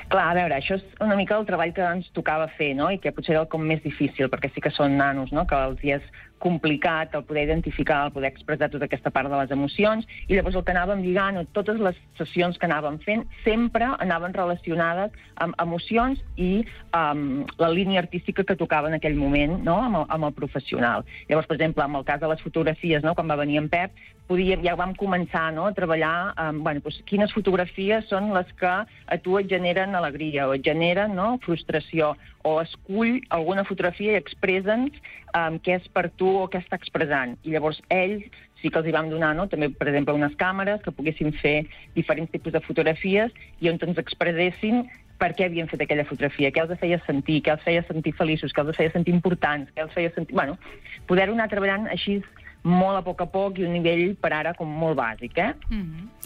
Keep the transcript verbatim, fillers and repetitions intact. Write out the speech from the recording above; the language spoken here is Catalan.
Clar, a veure, això és una mica el treball que ens tocava fer, no? I que potser era el com més difícil, perquè sí que són nanos, no? Que els hi és complicat el poder identificar, el poder expressar tota aquesta part de les emocions, i llavors el que anàvem lligant, totes les sessions que anàvem fent, sempre anaven relacionades amb emocions i um, la línia artística que tocava en aquell moment, no? amb, el, amb el professional. Llavors, per exemple, en el cas de les fotografies, no? Quan va venir en Pep, podíem, ja vam començar, no? a treballar um, bueno, doncs, quines fotografies són les que a tu et generen alegria o et generen, no? frustració, o escull alguna fotografia i expressen um, què és per tu o què està expressant. I llavors ells sí que els hi vam donar, no? també, per exemple, unes càmeres que poguessin fer diferents tipus de fotografies i on ens expressessin per què havien fet aquella fotografia, què els feia sentir, què els feia sentir feliços, què els feia sentir importants, què els feia sentir... Bueno, poder-ho anar treballant així molt a poc a poc i un nivell per ara com molt bàsic, eh? Mm-hmm.